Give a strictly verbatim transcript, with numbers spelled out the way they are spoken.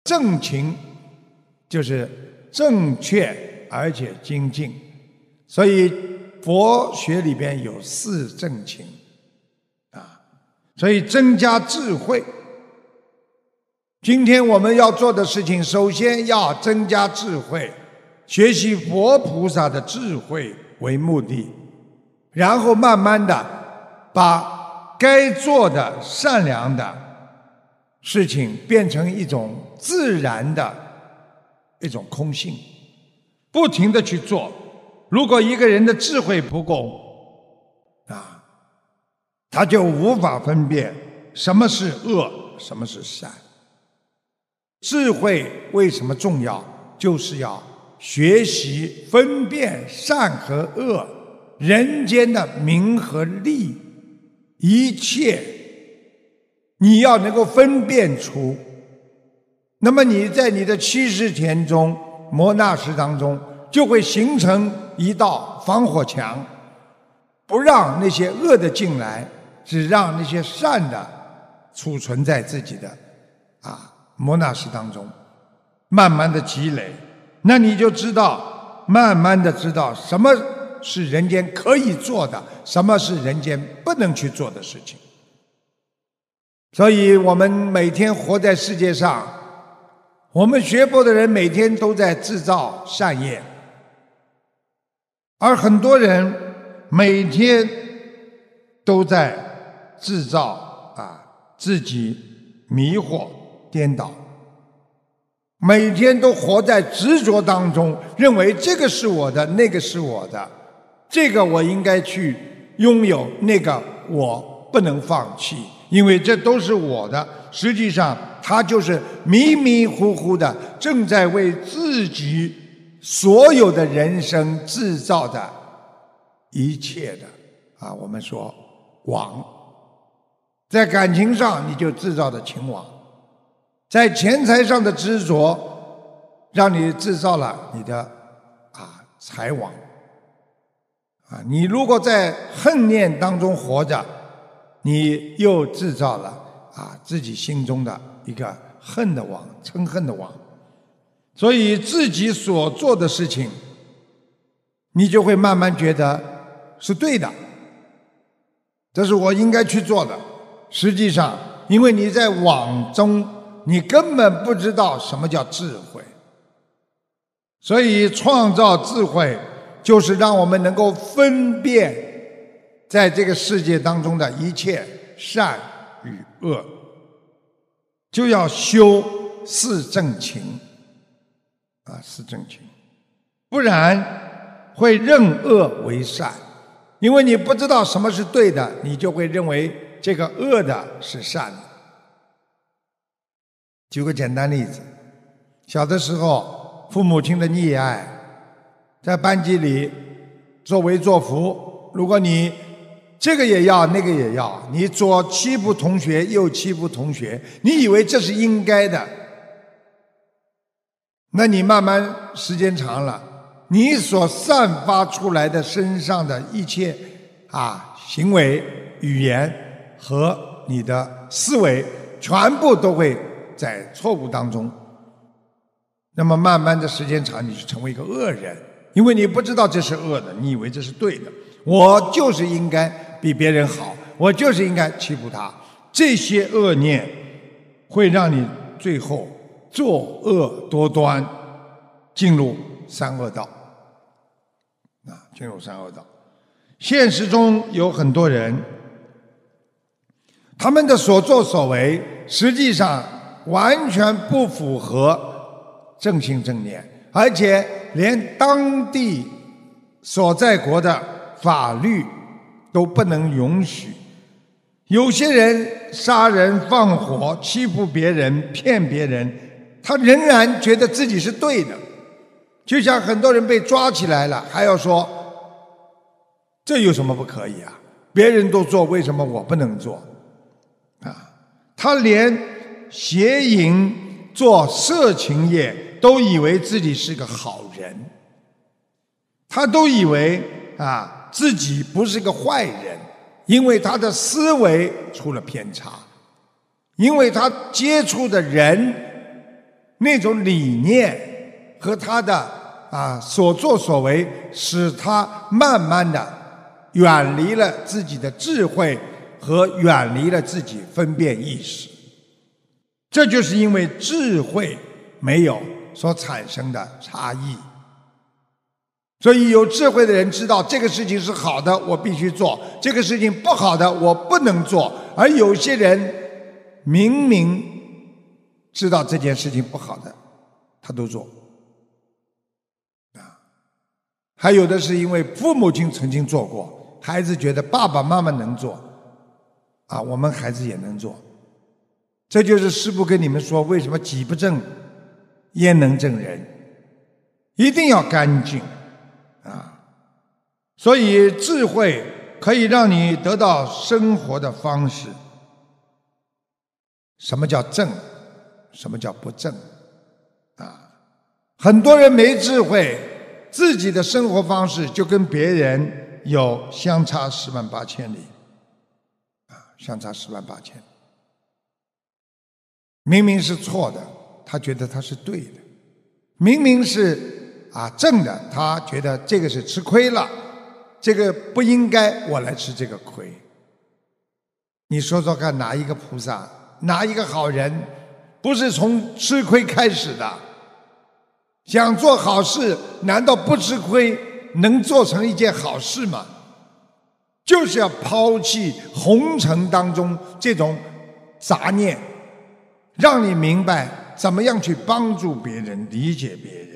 正勤，就是正确而且精进。所以佛学里边有四正勤啊，所以增加智慧。今天我们要做的事情，首先要增加智慧，学习佛菩萨的智慧为目的，然后慢慢的把该做的善良的事情变成一种自然的一种空性，不停的去做。如果一个人的智慧不够啊，他就无法分辨什么是恶，什么是善。智慧为什么重要？就是要学习分辨善和恶，人间的名和利，一切你要能够分辨出。那么你在你的七十田中摩那识当中，就会形成一道防火墙，不让那些恶的进来，只让那些善的储存在自己的啊摩那识当中，慢慢的积累，那你就知道，慢慢的知道什么是人间可以做的，什么是人间不能去做的事情。所以我们每天活在世界上，我们学佛的人每天都在制造善业，而很多人每天都在制造啊自己迷惑颠倒，每天都活在执着当中，认为这个是我的，那个是我的，这个我应该去拥有，那个我不能放弃，因为这都是我的。实际上他就是迷迷糊糊的，正在为自己所有的人生制造的一切的啊，我们说网。在感情上你就制造的情网，在钱财上的执着让你制造了你的啊财网啊，你如果在恨念当中活着，你又制造了啊自己心中的一个恨的网，嗔恨的网。所以自己所做的事情，你就会慢慢觉得是对的，这是我应该去做的。实际上因为你在网中，你根本不知道什么叫智慧。所以创造智慧就是让我们能够分辨在这个世界当中的一切善与恶，就要修四正勤啊，四正勤，不然会认恶为善。因为你不知道什么是对的，你就会认为这个恶的是善的。举个简单例子，小的时候父母亲的溺爱，在班级里作威作福，如果你这个也要那个也要，你左欺负同学右欺负同学，你以为这是应该的，那你慢慢时间长了，你所散发出来的身上的一切啊行为语言和你的思维全部都会在错误当中。那么慢慢的时间长，你就成为一个恶人，因为你不知道这是恶的，你以为这是对的，我就是应该比别人好，我就是应该欺负他。这些恶念会让你最后作恶多端，进入三恶道啊，进入三恶道。现实中有很多人，他们的所作所为实际上完全不符合正心正念，而且连当地所在国的法律都不能允许。有些人杀人放火，欺负别人，骗别人，他仍然觉得自己是对的。就像很多人被抓起来了，还要说这有什么不可以啊？别人都做，为什么我不能做？啊，他连邪淫做色情业都以为自己是个好人，他都以为啊自己不是个坏人，因为他的思维出了偏差，因为他接触的人那种理念和他的啊所作所为，使他慢慢的远离了自己的智慧和远离了自己分辨意识。这就是因为智慧没有所产生的差异。所以有智慧的人知道这个事情是好的，我必须做；这个事情不好的，我不能做。而有些人明明知道这件事情不好的，他都做。啊，还有的是因为父母亲曾经做过，孩子觉得爸爸妈妈能做，啊，我们孩子也能做。这就是师父跟你们说，为什么己不正焉能正人，一定要干净啊！所以智慧可以让你得到生活的方式。什么叫正？什么叫不正？啊，很多人没智慧，自己的生活方式就跟别人有相差十万八千里，啊，相差十万八千里。明明是错的，他觉得他是对的；明明是啊正的，他觉得这个是吃亏了，这个不应该我来吃这个亏。你说说看，哪一个菩萨，哪一个好人，不是从吃亏开始的？想做好事，难道不吃亏能做成一件好事吗？就是要抛弃红尘当中这种杂念，让你明白怎么样去帮助别人、理解别人。